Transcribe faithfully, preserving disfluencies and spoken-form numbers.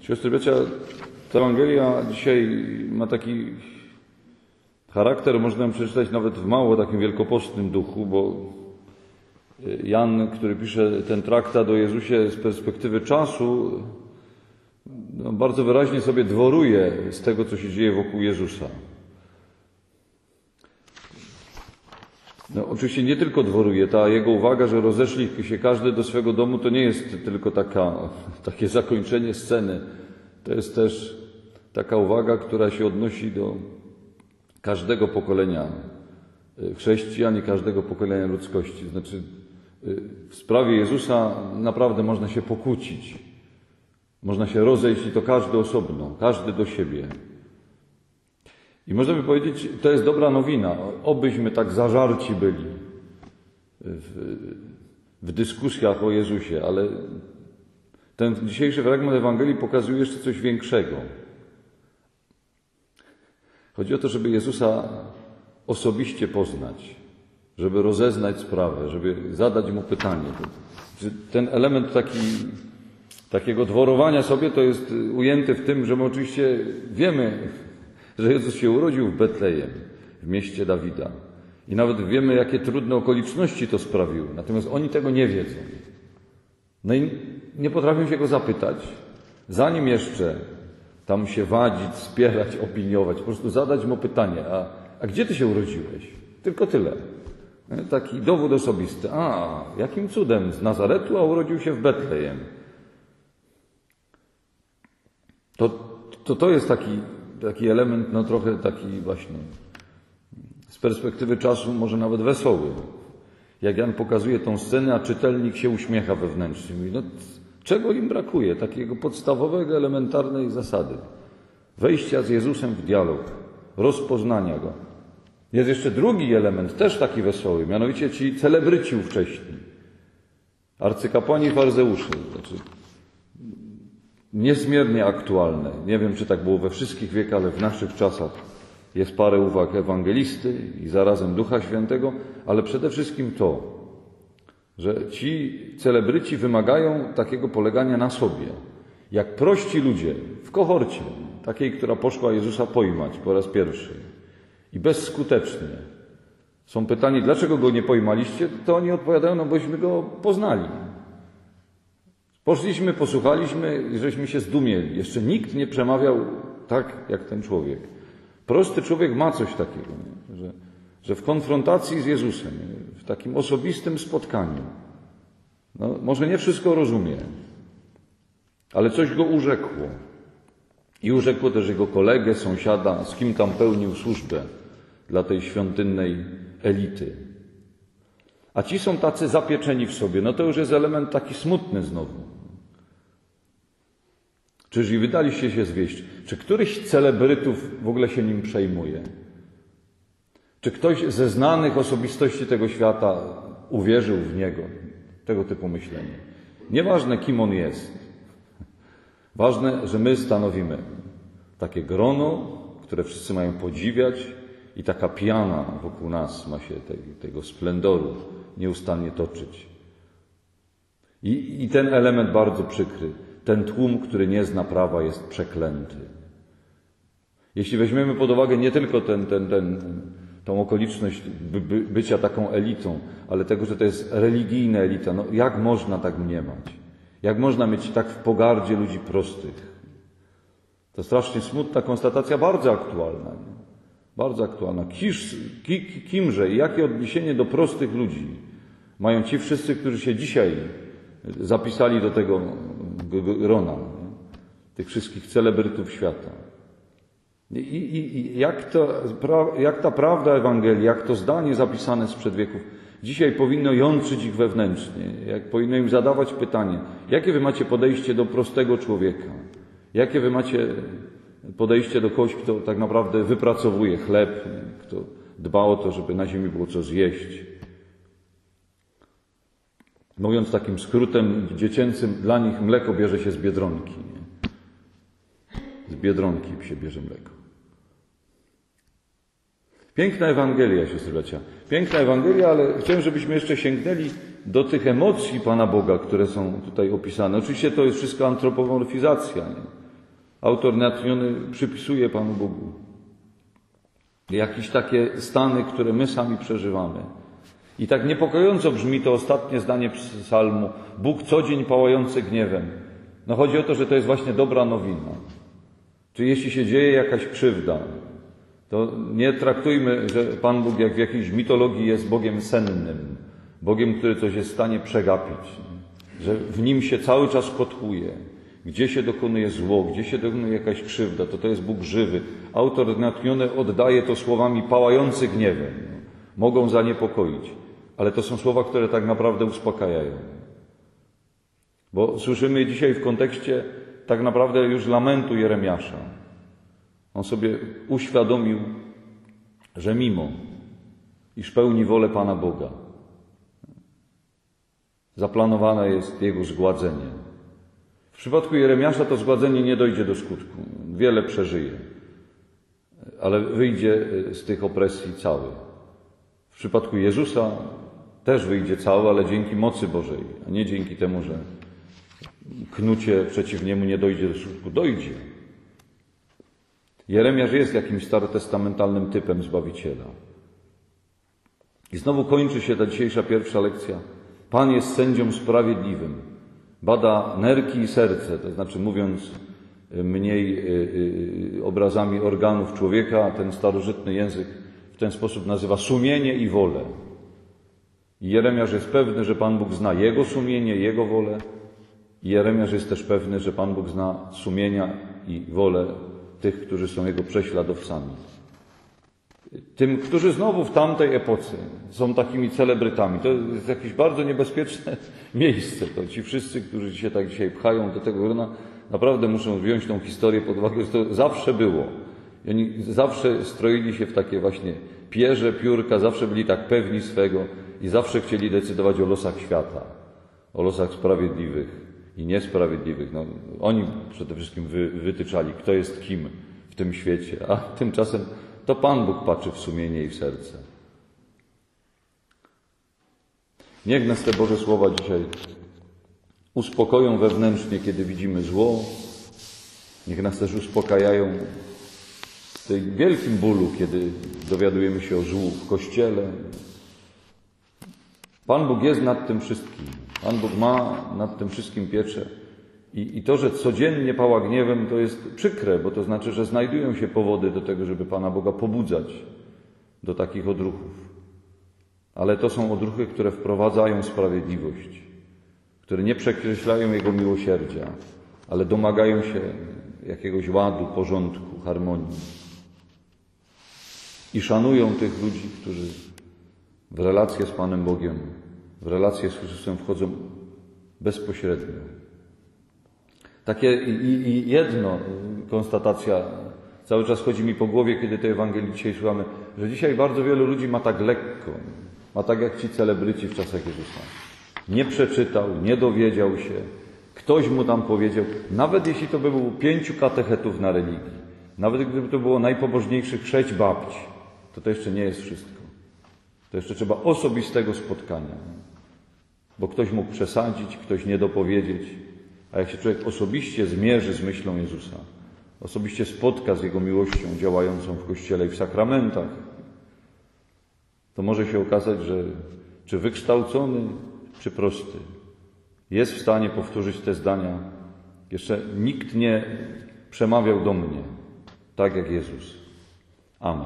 Siostry, bracia, ta Ewangelia dzisiaj ma taki charakter, można ją przeczytać nawet w mało takim wielkopostnym duchu, bo Jan, który pisze ten traktat o Jezusie z perspektywy czasu, no, bardzo wyraźnie sobie dworuje z tego, co się dzieje wokół Jezusa. No, oczywiście nie tylko dworuje, ta jego uwaga, że rozeszli się każdy do swego domu, to nie jest tylko taka, takie zakończenie sceny. To jest też taka uwaga, która się odnosi do każdego pokolenia chrześcijan i każdego pokolenia ludzkości. Znaczy, w sprawie Jezusa naprawdę można się pokłócić. Można się rozejść i to każdy osobno, każdy do siebie. I można by powiedzieć, to jest dobra nowina. Obyśmy tak zażarci byli w, w dyskusjach o Jezusie, ale ten dzisiejszy fragment Ewangelii pokazuje jeszcze coś większego. Chodzi o to, żeby Jezusa osobiście poznać, żeby rozeznać sprawę, żeby zadać Mu pytanie. Ten element taki, takiego dworowania sobie to jest ujęty w tym, że my oczywiście wiemy, że Jezus się urodził w Betlejem, w mieście Dawida. I nawet wiemy, jakie trudne okoliczności to sprawiły. Natomiast oni tego nie wiedzą. No i nie potrafią się Go zapytać, zanim jeszcze tam się wadzić, spierać, opiniować, po prostu zadać Mu pytanie, a, a gdzie Ty się urodziłeś? Tylko tyle. Taki dowód osobisty. A, jakim cudem z Nazaretu, a urodził się w Betlejem. To to, to jest taki, taki element, no trochę taki właśnie z perspektywy czasu może nawet wesoły. Jak Jan pokazuje tą scenę, a czytelnik się uśmiecha wewnętrznie. Mówi, no czego im brakuje? Takiego podstawowego, elementarnej zasady. Wejścia z Jezusem w dialog, rozpoznania Go. Jest jeszcze drugi element, też taki wesoły, mianowicie ci celebryci ówcześni. Arcykapłani i faryzeusze. Znaczy, niezmiernie aktualne. Nie wiem, czy tak było we wszystkich wiekach, ale w naszych czasach jest parę uwag ewangelisty i zarazem Ducha Świętego, ale przede wszystkim to, że ci celebryci wymagają takiego polegania na sobie. Jak prości ludzie w kohorcie, takiej, która poszła Jezusa pojmać po raz pierwszy i bezskutecznie są pytani, dlaczego Go nie pojmaliście, to oni odpowiadają, no bośmy Go poznali. Poszliśmy, posłuchaliśmy i żeśmy się zdumieli. Jeszcze nikt nie przemawiał tak, jak ten człowiek. Prosty człowiek ma coś takiego, nie? Że, że w konfrontacji z Jezusem, w takim osobistym spotkaniu, no, może nie wszystko rozumie, ale coś go urzekło. I urzekło też jego kolegę, sąsiada, z kim tam pełnił służbę dla tej świątynnej elity. A ci są tacy zapieczeni w sobie. No to już jest element taki smutny znowu. Czyż i wydaliście się zwieść? Czy któryś z celebrytów w ogóle się nim przejmuje? Czy ktoś ze znanych osobistości tego świata uwierzył w Niego? Tego typu myślenie. Nieważne, kim On jest. Ważne, że my stanowimy takie grono, które wszyscy mają podziwiać i taka piana wokół nas ma się tej, tego splendoru nieustannie toczyć. I, I ten element bardzo przykry. Ten tłum, który nie zna prawa, jest przeklęty. Jeśli weźmiemy pod uwagę nie tylko ten, ten, ten, tą okoliczność by, by, bycia taką elitą, ale tego, że to jest religijna elita, no jak można tak mniemać? Jak można mieć tak w pogardzie ludzi prostych? To strasznie smutna konstatacja, bardzo aktualna. Nie? Bardzo aktualna. Kiż, ki, kimże i jakie odniesienie do prostych ludzi mają ci wszyscy, którzy się dzisiaj zapisali do tego grona, nie? Tych wszystkich celebrytów świata. I, i, i jak, to, jak ta prawda Ewangelii, jak to zdanie zapisane sprzed wieków dzisiaj powinno jątrzyć ich wewnętrznie, jak powinno im zadawać pytanie, jakie wy macie podejście do prostego człowieka, jakie wy macie podejście do kogoś, kto tak naprawdę wypracowuje chleb, kto dba o to, żeby na ziemi było co zjeść. Mówiąc takim skrótem dziecięcym, dla nich mleko bierze się z Biedronki. Nie? Z Biedronki się bierze mleko. Piękna Ewangelia, siostry bracia. Piękna Ewangelia, ale chciałem, żebyśmy jeszcze sięgnęli do tych emocji Pana Boga, które są tutaj opisane. Oczywiście to jest wszystko antropomorfizacja. Nie? Autor natchniony przypisuje Panu Bogu jakieś takie stany, które my sami przeżywamy. I tak niepokojąco brzmi to ostatnie zdanie psalmu. Bóg co dzień pałający gniewem. No chodzi o to, że to jest właśnie dobra nowina. Czyli jeśli się dzieje jakaś krzywda, to nie traktujmy, że Pan Bóg jak w jakiejś mitologii jest Bogiem sennym, Bogiem, który coś jest w stanie przegapić, że w Nim się cały czas kotłuje. Gdzie się dokonuje zło, gdzie się dokonuje jakaś krzywda, to to jest Bóg żywy. Autor natchniony oddaje to słowami pałający gniewem. Mogą zaniepokoić, ale to są słowa, które tak naprawdę uspokajają. Bo słyszymy dzisiaj w kontekście tak naprawdę już lamentu Jeremiasza. On sobie uświadomił, że mimo, iż pełni wolę Pana Boga, zaplanowane jest jego zgładzenie. W przypadku Jeremiasza to zgładzenie nie dojdzie do skutku. Wiele przeżyje, ale wyjdzie z tych opresji cały. W przypadku Jezusa też wyjdzie cały, ale dzięki mocy Bożej, a nie dzięki temu, że knucie przeciw niemu nie dojdzie do skutku. Dojdzie. Jeremiasz jest jakimś starotestamentalnym typem Zbawiciela. I znowu kończy się ta dzisiejsza pierwsza lekcja. Pan jest sędzią sprawiedliwym. Bada nerki i serce, to znaczy mówiąc mniej obrazami organów człowieka, ten starożytny język w ten sposób nazywa sumienie i wolę. I Jeremiasz jest pewny, że Pan Bóg zna jego sumienie, jego wolę. I Jeremiasz jest też pewny, że Pan Bóg zna sumienia i wolę tych, którzy są jego prześladowcami. Tym, którzy znowu w tamtej epoce są takimi celebrytami. To jest jakieś bardzo niebezpieczne miejsce. To ci wszyscy, którzy się tak dzisiaj pchają do tego grona, naprawdę muszą wziąć tą historię pod uwagę, że to zawsze było. I oni zawsze stroili się w takie właśnie pierze, piórka, zawsze byli tak pewni swego i zawsze chcieli decydować o losach świata, o losach sprawiedliwych i niesprawiedliwych. No, oni przede wszystkim wy, wytyczali, kto jest kim w tym świecie, a tymczasem to Pan Bóg patrzy w sumienie i w serce. Niech nas te Boże słowa dzisiaj uspokoją wewnętrznie, kiedy widzimy zło. Niech nas też uspokajają w tym wielkim bólu, kiedy dowiadujemy się o złu w Kościele. Pan Bóg jest nad tym wszystkim. Pan Bóg ma nad tym wszystkim pieczę. I, I to, że codziennie pała gniewem, to jest przykre, bo to znaczy, że znajdują się powody do tego, żeby Pana Boga pobudzać do takich odruchów. Ale to są odruchy, które wprowadzają sprawiedliwość, które nie przekreślają Jego miłosierdzia, ale domagają się jakiegoś ładu, porządku, harmonii. I szanują tych ludzi, którzy w relację z Panem Bogiem, w relację z Chrystusem wchodzą bezpośrednio. Takie i, i jedno, konstatacja, cały czas chodzi mi po głowie, kiedy tej Ewangelii dzisiaj słuchamy, że dzisiaj bardzo wielu ludzi ma tak lekko, ma tak jak ci celebryci w czasach Jezusa. Nie przeczytał, nie dowiedział się, ktoś mu tam powiedział, nawet jeśli to by było pięciu katechetów na religii, nawet gdyby to było najpobożniejszych sześć babci, to to jeszcze nie jest wszystko. To jeszcze trzeba osobistego spotkania, bo ktoś mógł przesadzić, ktoś nie dopowiedzieć. A jak się człowiek osobiście zmierzy z myślą Jezusa, osobiście spotka z Jego miłością działającą w Kościele i w sakramentach, to może się okazać, że czy wykształcony, czy prosty jest w stanie powtórzyć te zdania. Jeszcze nikt nie przemawiał do mnie tak jak Jezus. Amen.